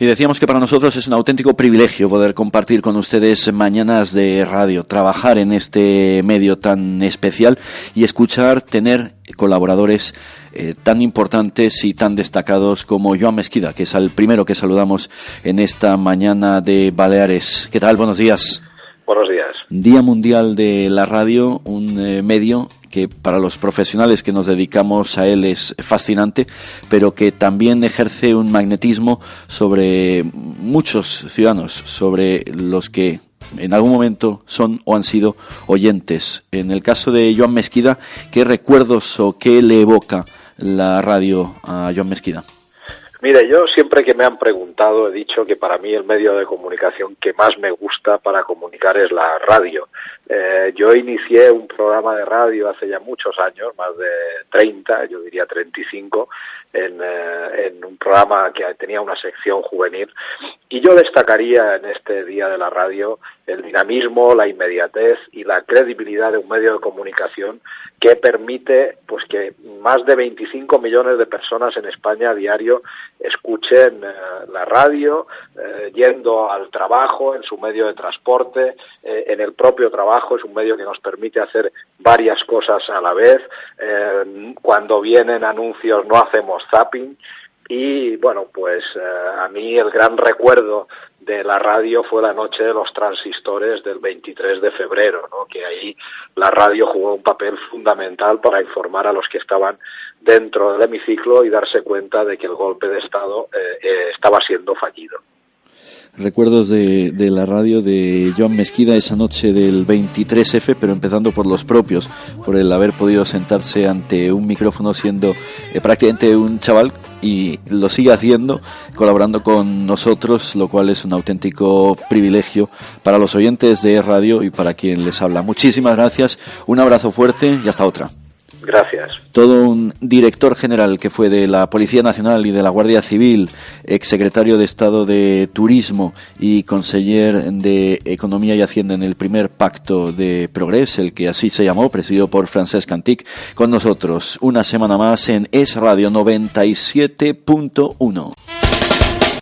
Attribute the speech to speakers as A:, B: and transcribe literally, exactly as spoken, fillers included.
A: Y decíamos que para nosotros es un auténtico privilegio poder compartir con ustedes mañanas de radio, trabajar en este medio tan especial y escuchar, tener colaboradores eh, tan importantes y tan destacados como Joan Mesquida, que es el primero que saludamos en esta mañana de Baleares. ¿Qué tal? Buenos días.
B: Buenos días.
A: Día Mundial de la Radio, un eh, medio que para los profesionales que nos dedicamos a él es fascinante, pero que también ejerce un magnetismo sobre muchos ciudadanos, sobre los que en algún momento son o han sido oyentes. En el caso de Joan Mesquida, ¿qué recuerdos o qué le evoca la radio a Joan Mesquida?
B: Mire, yo siempre que me han preguntado he dicho que para mí el medio de comunicación que más me gusta para comunicar es la radio. Eh, yo inicié un programa de radio hace ya muchos años, más de treinta, yo diría treinta y cinco, en, eh, en un programa que tenía una sección juvenil, y yo destacaría en este Día de la Radio el dinamismo, la inmediatez y la credibilidad de un medio de comunicación que permite pues que más de veinticinco millones de personas en España a diario escuchen eh, la radio, eh, yendo al trabajo, en su medio de transporte, eh, en el propio trabajo. Es un medio que nos permite hacer varias cosas a la vez. Eh, cuando vienen anuncios no hacemos zapping. Y bueno, pues eh, a mí el gran recuerdo de la radio fue la noche de los transistores del veintitrés de febrero, ¿no? Que ahí la radio jugó un papel fundamental para informar a los que estaban dentro del hemiciclo y darse cuenta de que el golpe de Estado eh, eh, estaba siendo fallido.
A: Recuerdos de, de la radio de Joan Mesquida esa noche del veintitrés efe, pero empezando por los propios, por el haber podido sentarse ante un micrófono siendo eh, prácticamente un chaval, y lo sigue haciendo, colaborando con nosotros, lo cual es un auténtico privilegio para los oyentes de radio y para quien les habla. Muchísimas gracias, un abrazo fuerte y hasta otra.
B: Gracias.
A: Todo un director general que fue de la Policía Nacional y de la Guardia Civil, exsecretario de Estado de Turismo y conseller de Economía y Hacienda en el primer Pacto de Progrés, el que así se llamó, presidido por Francesc Antic, con nosotros una semana más en Es Radio noventa y siete punto uno.